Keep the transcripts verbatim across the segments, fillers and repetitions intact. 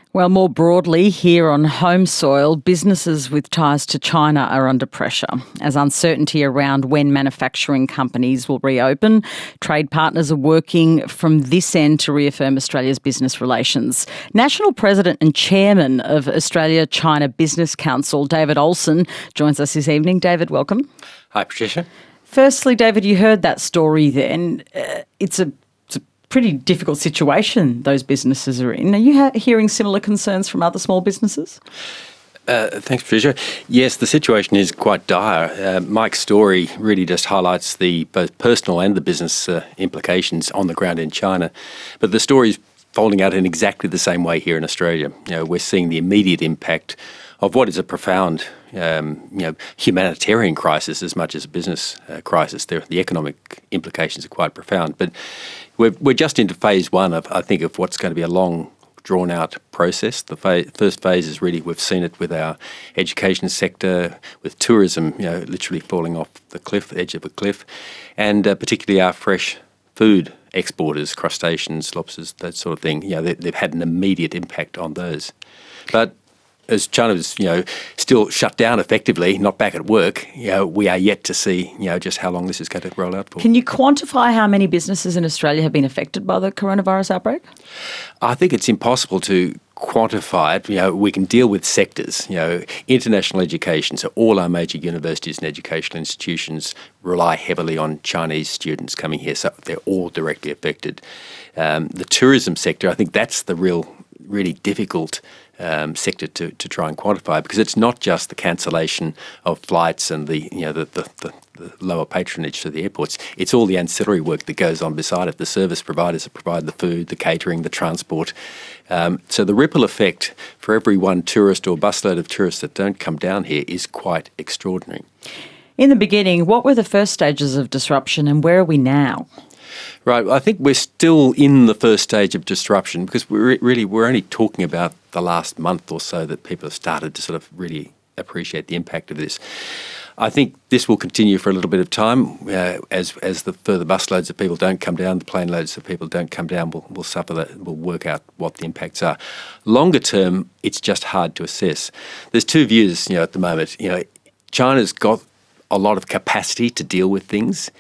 Well, more broadly, here on home soil, businesses with ties to China are under pressure as uncertainty around when manufacturing companies will reopen. Trade partners are working from this end to reaffirm Australia's business relations. National President and Chairman of Australia-China Business Council, David Olsen, joins us this evening. David, welcome. Hi, Patricia. Firstly, David, you heard that story then. Uh, it's a pretty difficult situation those businesses are in. Are you ha- hearing similar concerns from other small businesses? Uh, thanks, Patricia. Yes, the situation is quite dire. Uh, Mike's story really just highlights the both personal and the business uh, implications on the ground in China. But the story is folding out in exactly the same way here in Australia. You know, we're seeing the immediate impact of what is a profound um, you know, humanitarian crisis as much as a business uh, crisis. The, the economic implications are quite profound. But we're, we're just into phase one of, I think, of what's going to be a long, drawn-out process. The fa- first phase is really, we've seen it with our education sector, with tourism, you know, literally falling off the cliff, edge of a cliff, and uh, particularly our fresh food exporters, crustaceans, lobsters, that sort of thing. You know, they, they've had an immediate impact on those. But as China's, you know, still shut down effectively, not back at work, you know, we are yet to see, you know, just how long this is going to roll out for. Can you quantify how many businesses in Australia have been affected by the coronavirus outbreak? I think it's impossible to quantify it. You know, we can deal with sectors. You know, international education, so all our major universities and educational institutions rely heavily on Chinese students coming here, so they're all directly affected. Um, the tourism sector, I think that's the real, really difficult Um, sector to, to try and quantify, because it's not just the cancellation of flights and the you know the, the, the, the lower patronage to the airports. It's all the ancillary work that goes on beside it. The service providers that provide the food, the catering, the transport. Um, so the ripple effect for every one tourist or busload of tourists that don't come down here is quite extraordinary. In the beginning, what were the first stages of disruption and where are we now? Right. I think we're still in the first stage of disruption, because we're really we're only talking about the last month or so that people have started to sort of really appreciate the impact of this. I think this will continue for a little bit of time uh, as as the further busloads of people don't come down, the plane loads of people don't come down. We'll, we'll suffer that. We'll work out what the impacts are. Longer term, it's just hard to assess. There's two views, you know, at the moment. You know, China's got a lot of capacity to deal with things.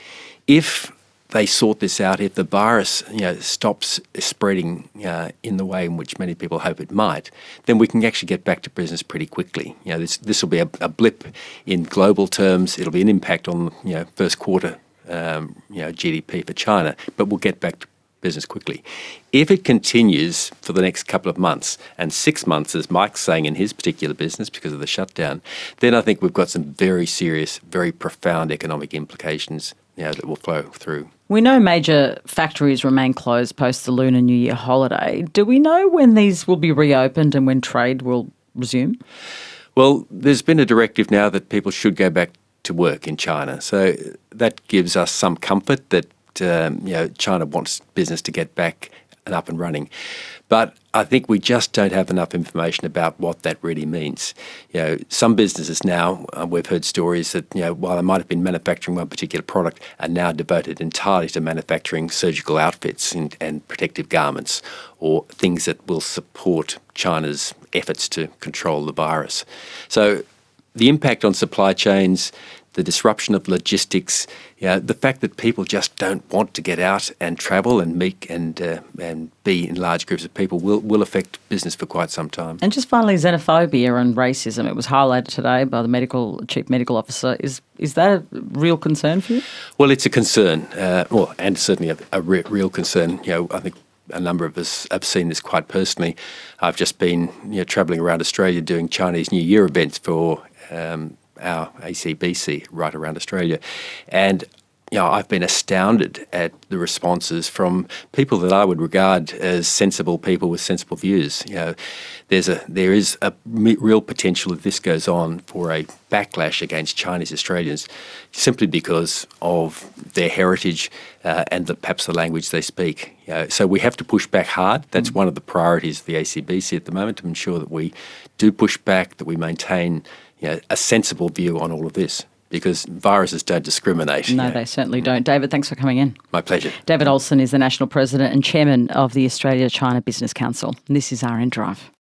If they sort this out, if the virus, you know, stops spreading uh, in the way in which many people hope it might, then we can actually get back to business pretty quickly. You know, this this will be a, a blip in global terms. It'll be an impact on, you know, first quarter, um, you know, G D P for China, but we'll get back to business quickly. If it continues for the next couple of months, and six months, as Mike's saying in his particular business because of the shutdown, then I think we've got some very serious, very profound economic implications, you know, that will flow through. We know major factories remain closed post the Lunar New Year holiday. Do we know when these will be reopened and when trade will resume? Well, there's been a directive now that people should go back to work in China. So that gives us some comfort that um, you know, China wants business to get back and up and running. But I think we just don't have enough information about what that really means. You know, some businesses now, uh, we've heard stories that, you know, while they might have been manufacturing one particular product, are now devoted entirely to manufacturing surgical outfits and, and protective garments, or things that will support China's efforts to control the virus. So the impact on supply chains, the disruption of logistics, you know, the fact that people just don't want to get out and travel and meet and uh, and be in large groups of people will, will affect business for quite some time. And just finally, xenophobia and racism. It was highlighted today by the medical chief medical officer. Is is that a real concern for you? Well, it's a concern, uh, well, and certainly a, a re- real concern. You know, I think a number of us have seen this quite personally. I've just been, you know, travelling around Australia doing Chinese New Year events for Um, our A C B C right around Australia. And, you know, I've been astounded at the responses from people that I would regard as sensible people with sensible views. You know, there's a there is a real potential, if this goes on, for a backlash against Chinese Australians simply because of their heritage uh, and the, perhaps the language they speak. You know, so we have to push back hard. That's mm. one of the priorities of the A C B C at the moment, to ensure that we do push back, that we maintain, you know, a sensible view on all of this, because viruses don't discriminate. No, you know. they certainly don't. David, thanks for coming in. My pleasure. David Olsen is the National President and Chairman of the Australia-China Business Council. And this is R N Drive.